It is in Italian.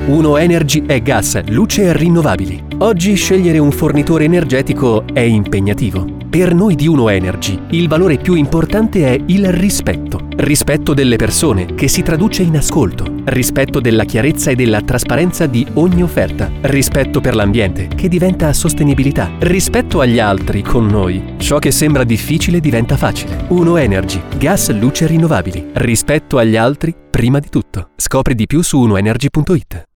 Uno Energy è gas, luce e rinnovabili. Oggi scegliere un fornitore energetico è impegnativo. Per noi di Uno Energy il valore più importante è il rispetto. Rispetto delle persone, che si traduce in ascolto. Rispetto della chiarezza e della trasparenza di ogni offerta. Rispetto per l'ambiente, che diventa sostenibilità. Rispetto agli altri con noi. Ciò che sembra difficile diventa facile. Uno Energy, gas, luce rinnovabili. Rispetto agli altri prima di tutto. Scopri di più su unoenergy.it.